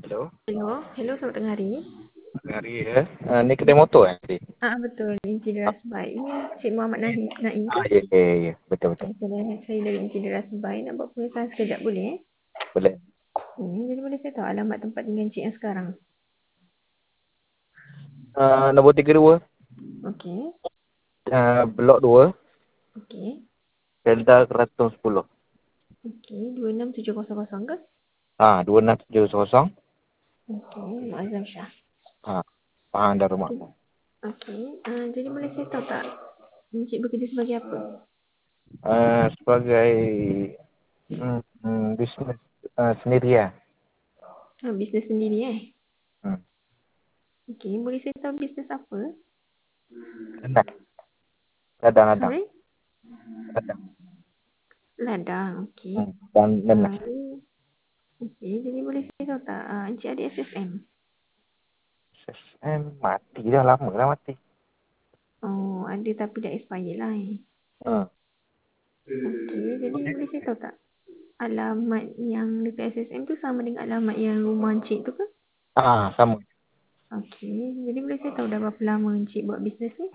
Hello, Hello, selamat tengah hari. hari ya. Ni kedai motor tadi? Betul, Engineers Baik. Ini Cik Muhammad Naim ke? Ya, ya, ya. Betul, betul. Saya dari Engineers Baik. Nak buat pengesahan sekejap boleh? Boleh. Jadi boleh saya tahu alamat tempat tinggal Cik yang sekarang? Nombor 32, Okey, blok 2, okey. Delta Keraton 10. Okey, 26700 ke? 26700. Okey, Muazzam Shah. Pahang Darul Okey, okey. Jadi boleh saya tahu tak Encik bekerja sebagai apa? Sebagai bisnes sendiri ya. Bisnes sendiri Hmm. Okey, boleh saya tahu bisnes apa? Ladang. Ladang. Sorry? Ladang. Ladang, okey. Dan Okey, jadi boleh saya tahu tak Encik ada SSM? mati dah, lama dah mati. Oh, ada tapi dah expired lah Okey, jadi boleh saya tahu tak alamat yang dekat SSM tu sama dengan alamat yang rumah encik tu ke? Sama. Okey, jadi boleh saya tahu dah berapa lama encik buat bisnes ni?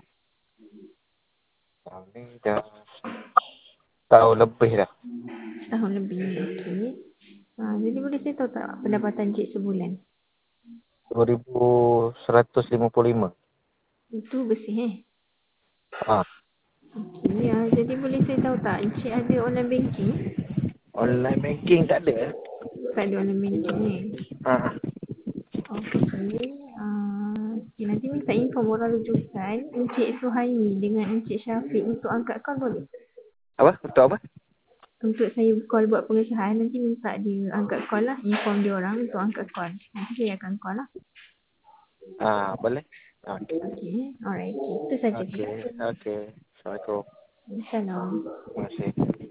Ni dah tahun lebih dah. Setahun lebih, okey. Jadi boleh saya tahu tak pendapatan encik sebulan? 2155. Itu bersih Ah, Okey, jadi boleh saya tahu tak encik ada online banking? Online banking tak ada. Tak ada online banking Ah, Okey, nanti minta info orang rujukan Encik Suhaimi dengan Encik Syafiq untuk angkat call boleh? Apa? Untuk apa? Untuk saya call buat pengesahan, nanti minta dia angkat call lah, inform dia orang untuk angkat call. Nanti saya akan call lah. Boleh. Okey. Okey, alright. Itu saja. Okey. Okey. Assalamualaikum. Assalamualaikum. Terima kasih.